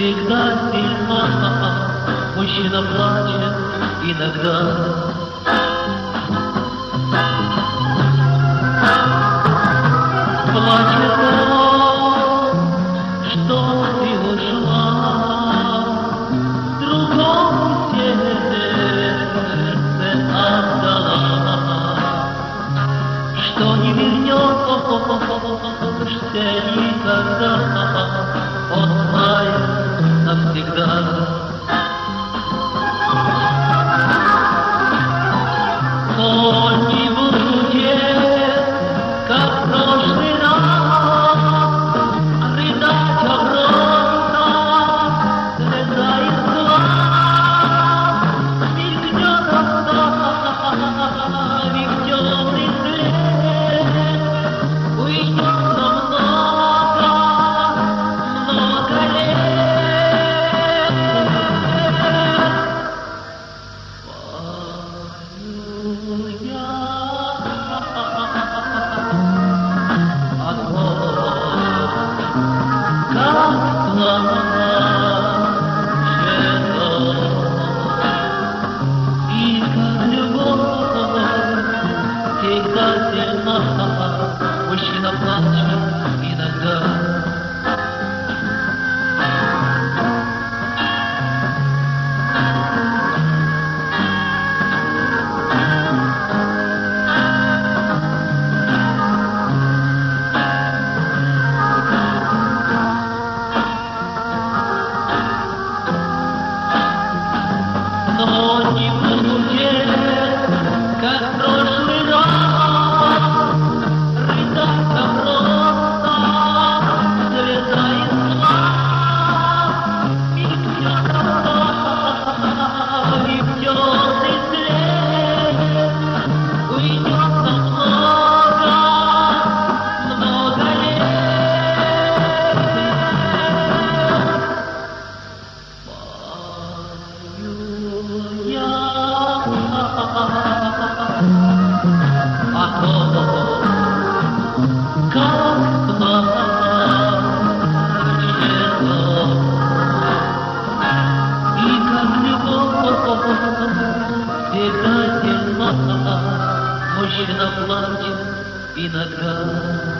всегда сильна. Мужчина плачет иногда. Плачет он, что ты ушла, другому сердце отдала, что не вернешься никогда, он знает навсегда. Он не будет, как в прошлый раз, рыдать огромно, слеза из глаз, мелькнет оставив темный след, уйдет на много лет. И как любовь всегда сильна, мужчина плачет иногда. Но не будет, как в прошлый раз, рыдать просто, слеза из глаз, мелькнет оставив темный след, уйдет на много лет. А то, как плачет и как любовь всегда сильна, мужчина плачет иногда.